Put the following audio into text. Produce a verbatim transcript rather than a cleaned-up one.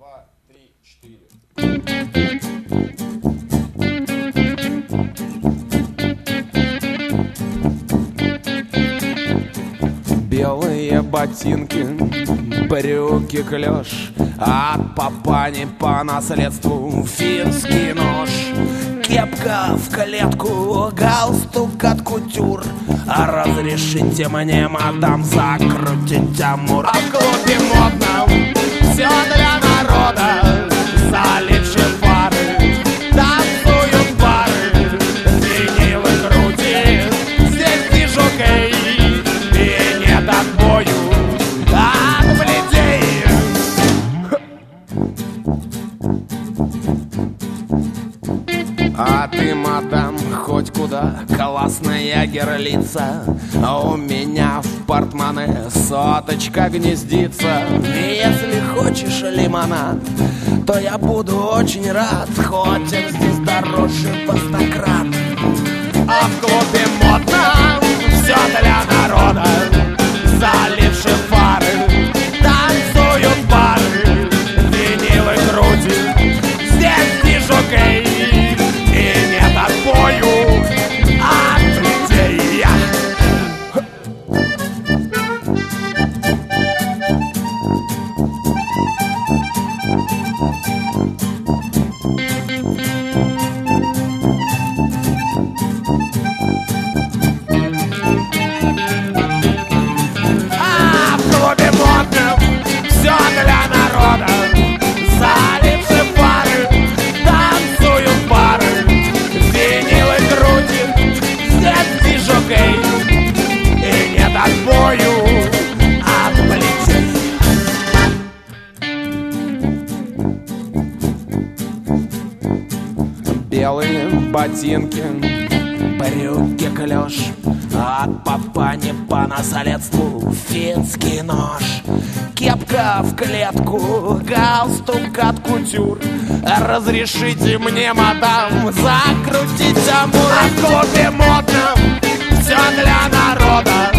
два, три, четыре. Белые ботинки, брюки клеш, от папани по наследству финский нож. Кепка в клетку, галстук от кутюр. А разрешите мне, мадам, закрутить амур. А в клубе модно, все для народа. Залитшие фары, танцуют пары, винилы крутит, здесь дижокей. И нет отбою от плетей. А ты, мадам, хоть куда, классная герлица. А у меня в портмоне соточка гнездится. И если хочешь лимонад, то я буду очень рад, хоть он здесь дороже по сто крат. А в клубе модно, все для народа. Залившие фары, танцуют пары, винилы крутит, здесь дижокей. И нет отбою от людей. А в клубе модно, все для народа. Залившие фары, танцуют пары, винилы крутит, здесь дижокей. И нет отбою от плетей. Белые ботинки, брюки клеш, от папани по наследству финский нож. Кепка в клетку, галстук от кутюр. Разрешите мне, мадам, закрутить амур. А в клубе модно, все для народа.